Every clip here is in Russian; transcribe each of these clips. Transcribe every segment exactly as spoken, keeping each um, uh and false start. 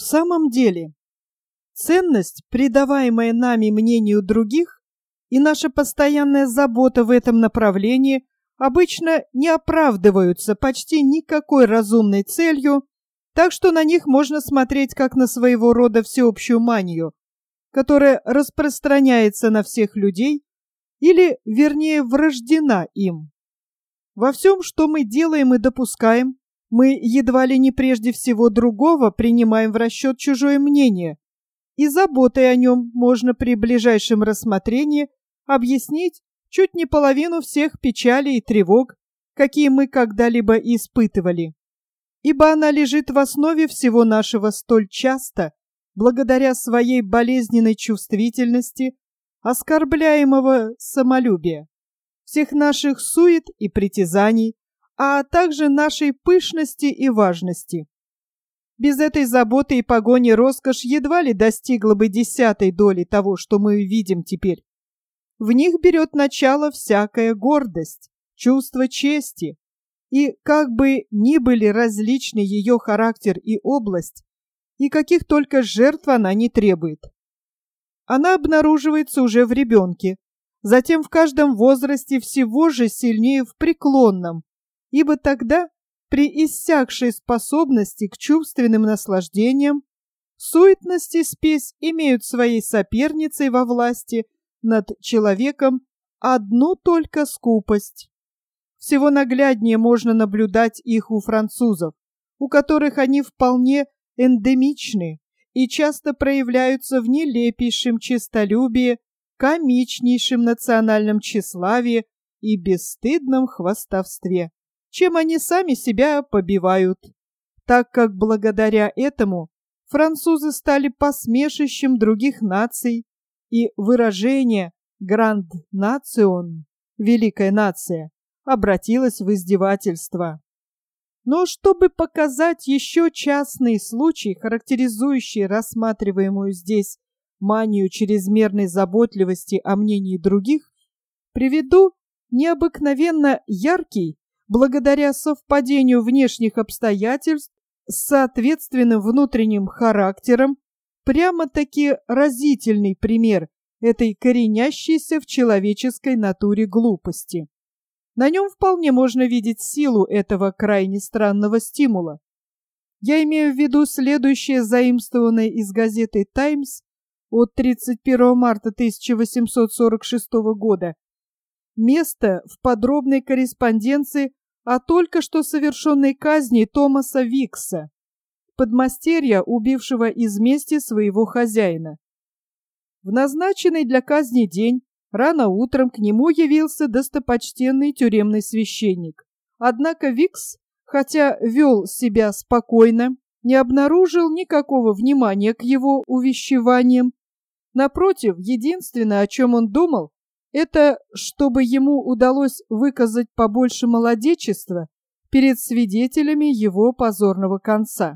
В самом деле, ценность, придаваемая нами мнению других, и наша постоянная забота в этом направлении обычно не оправдываются почти никакой разумной целью, так что на них можно смотреть как на своего рода всеобщую манию, которая распространяется на всех людей, или, вернее, врождена им. Во всем, что мы делаем и допускаем, мы едва ли не прежде всего другого принимаем в расчет чужое мнение, и заботой о нем можно при ближайшем рассмотрении объяснить чуть не половину всех печалей и тревог, какие мы когда-либо испытывали, ибо она лежит в основе всего нашего столь часто, благодаря своей болезненной чувствительности, оскорбляемого самолюбия, всех наших сует и притязаний, а также нашей пышности и важности. Без этой заботы и погони роскошь едва ли достигла бы десятой доли того, что мы видим теперь. В них берет начало всякая гордость, чувство чести, и как бы ни были различны ее характер и область, и каких только жертв она не требует. Она обнаруживается уже в ребенке, затем в каждом возрасте всего же сильнее в преклонном, ибо тогда, при иссякшей способности к чувственным наслаждениям, суетность и спесь имеют своей соперницей во власти над человеком одну только скупость. Всего нагляднее можно наблюдать их у французов, у которых они вполне эндемичны и часто проявляются в нелепейшем честолюбии, комичнейшем национальном тщеславии и бесстыдном хвастовстве, чем они сами себя побивают, так как благодаря этому французы стали посмешищем других наций, и выражение «гранд национ» — «великая нация» обратилось в издевательство. Но чтобы показать еще частный случай, характеризующий рассматриваемую здесь манию чрезмерной заботливости о мнении других, приведу необыкновенно яркий, благодаря совпадению внешних обстоятельств с соответственным внутренним характером, прямо-таки разительный пример этой коренящейся в человеческой натуре глупости. На нем вполне можно видеть силу этого крайне странного стимула. Я имею в виду следующее, заимствованное из газеты «Таймс» от тридцать первого марта тысяча восемьсот сорок шестого года, место в подробной корреспонденции о только что совершенной казни Томаса Викса, подмастерья, убившего из мести своего хозяина. В назначенный для казни день рано утром к нему явился достопочтенный тюремный священник. Однако Викс, хотя вел себя спокойно, не обнаружил никакого внимания к его увещеваниям. Напротив, единственное, о чем он думал, это чтобы ему удалось выказать побольше молодечества перед свидетелями его позорного конца.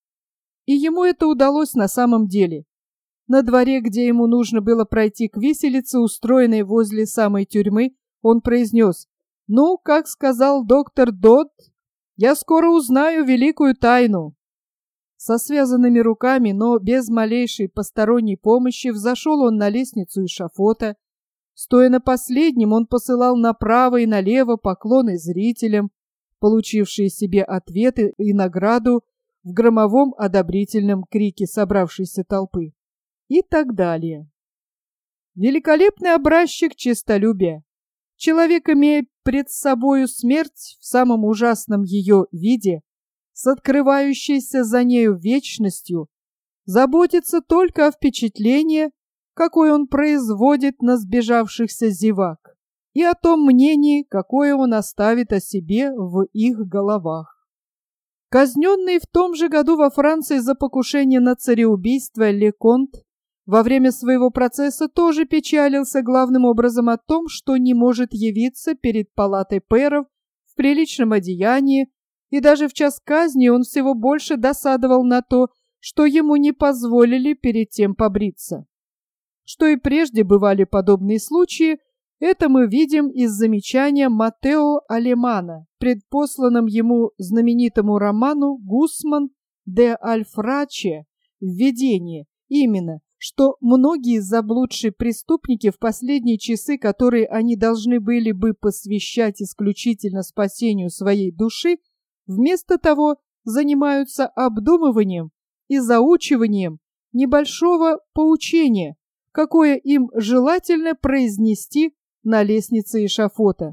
И ему это удалось на самом деле. На дворе, где ему нужно было пройти к виселице, устроенной возле самой тюрьмы, он произнес: «Ну, как сказал доктор Додд, я скоро узнаю великую тайну». Со связанными руками, но без малейшей посторонней помощи, взошел он на лестницу эшафота. Стоя на последнем, он посылал направо и налево поклоны зрителям, получившие себе ответы и награду в громовом одобрительном крике собравшейся толпы. И так далее. Великолепный образчик честолюбия. Человек, имея пред собою смерть в самом ужасном ее виде, с открывающейся за нею вечностью, заботится только о впечатлении, какое он производит на сбежавшихся зевак, и о том мнении, какое он оставит о себе в их головах. Казненный в том же году во Франции за покушение на цареубийство Леконт во время своего процесса тоже печалился главным образом о том, что не может явиться перед палатой пэров в приличном одеянии, и даже в час казни он всего больше досадовал на то, что ему не позволили перед тем побриться. Что и прежде бывали подобные случаи, это мы видим из замечания Маттео Алемана, предпосланном ему знаменитому роману «Гусман де Альфраче», введение, именно, что многие заблудшие преступники в последние часы, которые они должны были бы посвящать исключительно спасению своей души, вместо того занимаются обдумыванием и заучиванием небольшого поучения, какое им желательно произнести на лестнице эшафота.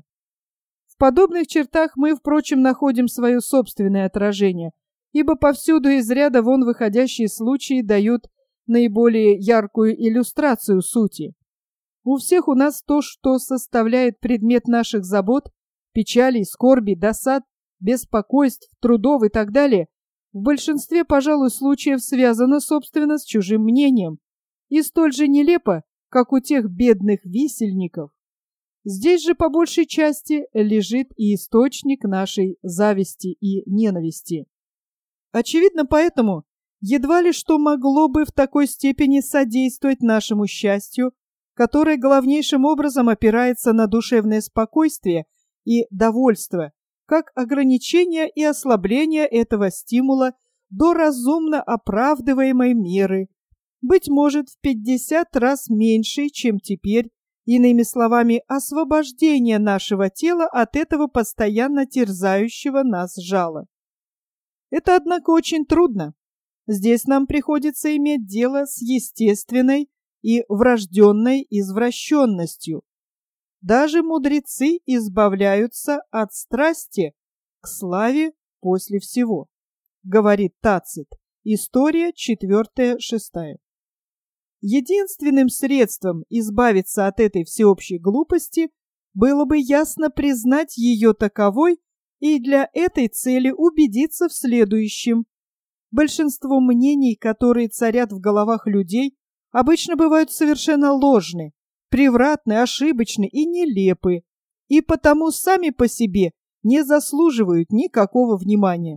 В подобных чертах мы, впрочем, находим свое собственное отражение, ибо повсюду из ряда вон выходящие случаи дают наиболее яркую иллюстрацию сути. У всех у нас то, что составляет предмет наших забот, печалей, скорби, досад, беспокойств, трудов и так далее, в большинстве, пожалуй, случаев связано, собственно, с чужим мнением, и столь же нелепо, как у тех бедных висельников. Здесь же, по большей части, лежит и источник нашей зависти и ненависти. Очевидно, поэтому едва ли что могло бы в такой степени содействовать нашему счастью, которое главнейшим образом опирается на душевное спокойствие и довольство, как ограничение и ослабление этого стимула до разумно оправдываемой меры, быть может, в пятьдесят раз меньшей, чем теперь, иными словами, освобождение нашего тела от этого постоянно терзающего нас жала. Это, однако, очень трудно. Здесь нам приходится иметь дело с естественной и врожденной извращенностью. Даже мудрецы избавляются от страсти к славе после всего, говорит Тацит. История четвертая шестая. Единственным средством избавиться от этой всеобщей глупости было бы ясно признать ее таковой и для этой цели убедиться в следующем. Большинство мнений, которые царят в головах людей, обычно бывают совершенно ложны, превратны, ошибочны и нелепы, и потому сами по себе не заслуживают никакого внимания.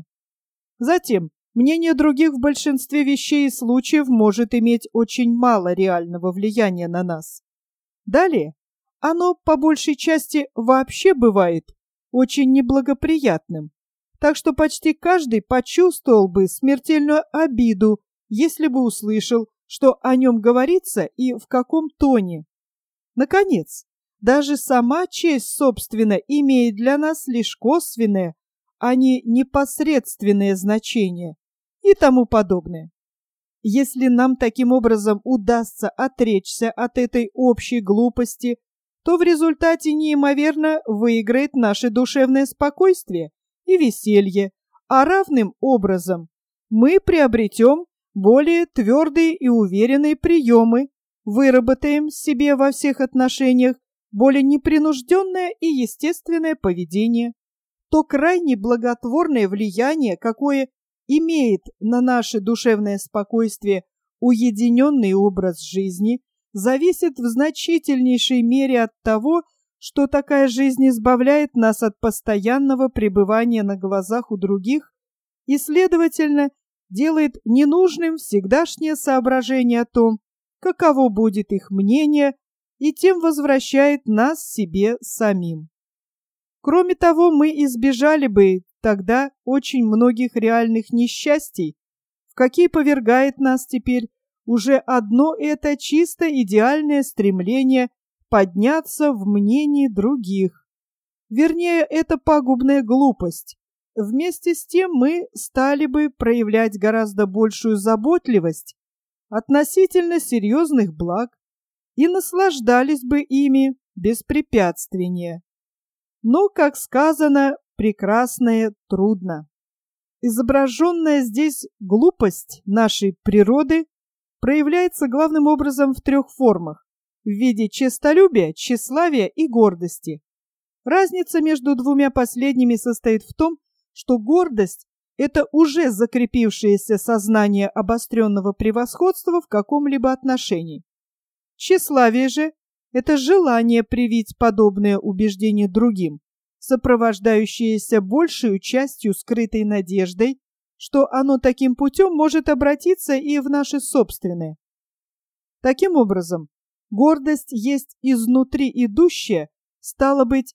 Затем, мнение других в большинстве вещей и случаев может иметь очень мало реального влияния на нас. Далее, оно по большей части вообще бывает очень неблагоприятным, так что почти каждый почувствовал бы смертельную обиду, если бы услышал, что о нем говорится и в каком тоне. Наконец, даже сама честь, собственно, имеет для нас лишь косвенное, а не непосредственное значение и тому подобное. Если нам таким образом удастся отречься от этой общей глупости, то в результате неимоверно выиграет наше душевное спокойствие и веселье, а равным образом мы приобретем более твердые и уверенные приемы, выработаем себе во всех отношениях более непринужденное и естественное поведение. То крайне благотворное влияние, какое имеет на наше душевное спокойствие уединенный образ жизни, зависит в значительнейшей мере от того, что такая жизнь избавляет нас от постоянного пребывания на глазах у других и, следовательно, делает ненужным всегдашнее соображение о том, каково будет их мнение, и тем возвращает нас себе самим. Кроме того, мы избежали бы тогда очень многих реальных несчастий, в какие повергает нас теперь уже одно это чисто идеальное стремление подняться в мнении других. Вернее, это пагубная глупость. Вместе с тем мы стали бы проявлять гораздо большую заботливость относительно серьезных благ и наслаждались бы ими беспрепятственнее. Но, как сказано, прекрасное трудно. Изображенная здесь глупость нашей природы проявляется главным образом в трех формах: в виде честолюбия, тщеславия и гордости. Разница между двумя последними состоит в том, что гордость – это уже закрепившееся сознание обостренного превосходства в каком-либо отношении. Тщеславие же – это желание привить подобное убеждение другим, сопровождающееся большей частью скрытой надеждой, что оно таким путем может обратиться и в наше собственное. Таким образом, гордость есть изнутри идущее, стало быть,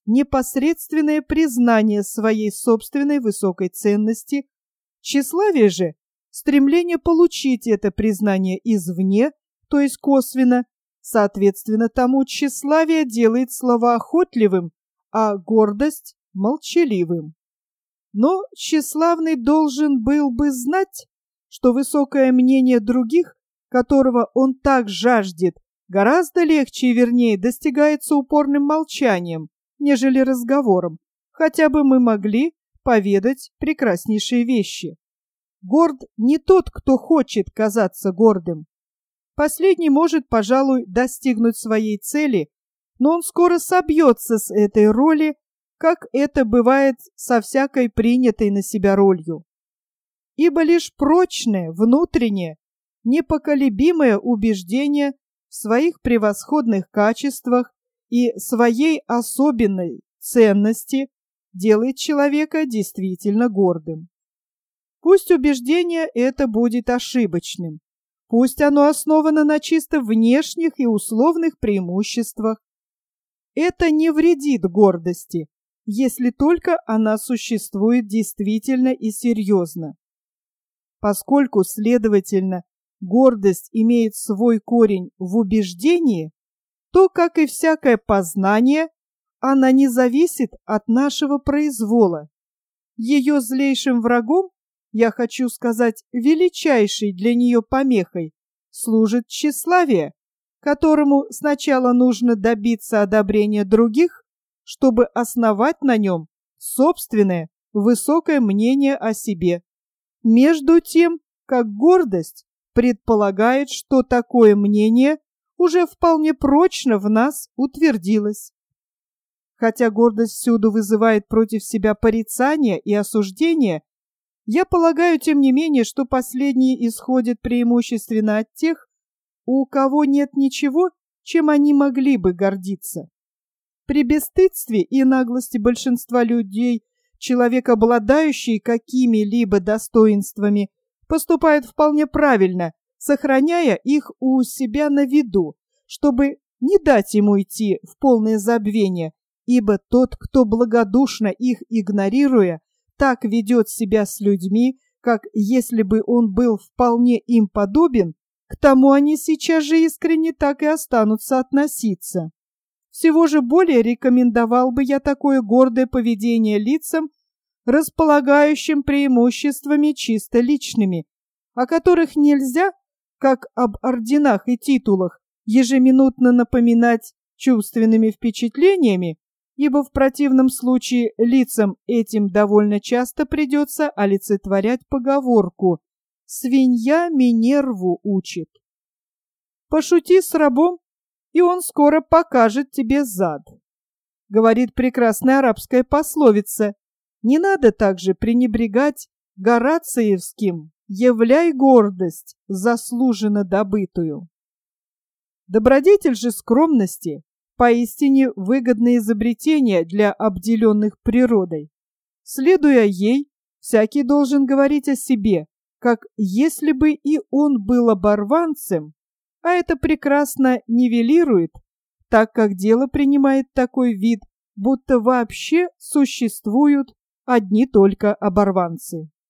непосредственное признание своей собственной высокой ценности, тщеславие же стремление получить это признание извне, то есть косвенно, соответственно тому тщеславие делает словоохотливым, а гордость – молчаливым. Но тщеславный должен был бы знать, что высокое мнение других, которого он так жаждет, гораздо легче и вернее достигается упорным молчанием, нежели разговором, хотя бы мы могли поведать прекраснейшие вещи. Горд не тот, кто хочет казаться гордым. Последний может, пожалуй, достигнуть своей цели, но он скоро собьется с этой роли, как это бывает со всякой принятой на себя ролью. Ибо лишь прочное, внутреннее, непоколебимое убеждение в своих превосходных качествах и своей особенной ценности делает человека действительно гордым. Пусть убеждение это будет ошибочным, пусть оно основано на чисто внешних и условных преимуществах. Это не вредит гордости, если только она существует действительно и серьезно. Поскольку, следовательно, гордость имеет свой корень в убеждении, то, как и всякое познание, она не зависит от нашего произвола. Ее злейшим врагом, я хочу сказать, величайшей для нее помехой, служит тщеславие, которому сначала нужно добиться одобрения других, чтобы основать на нем собственное высокое мнение о себе, между тем, как гордость предполагает, что такое мнение уже вполне прочно в нас утвердилось. Хотя гордость всюду вызывает против себя порицание и осуждение, я полагаю, тем не менее, что последние исходят преимущественно от тех, у кого нет ничего, чем они могли бы гордиться. При бесстыдстве и наглости большинства людей человек, обладающий какими-либо достоинствами, поступает вполне правильно, сохраняя их у себя на виду, чтобы не дать ему идти в полное забвение, ибо тот, кто благодушно их игнорируя, так ведет себя с людьми, как если бы он был вполне им подобен, к тому они сейчас же искренне так и останутся относиться. Всего же более рекомендовал бы я такое гордое поведение лицам, располагающим преимуществами чисто личными, о которых нельзя, как об орденах и титулах, ежеминутно напоминать чувственными впечатлениями, ибо в противном случае лицам этим довольно часто придется олицетворять поговорку «свинья Минерву учит». Пошути с рабом, и он скоро покажет тебе зад. Говорит прекрасная арабская пословица. Не надо также пренебрегать горациевским «являй гордость, заслуженно добытую». Добродетель же скромности поистине выгодное изобретение для обделенных природой. Следуя ей, всякий должен говорить о себе, как если бы и он был оборванцем, а это прекрасно нивелирует, так как дело принимает такой вид, будто вообще существуют одни только оборванцы.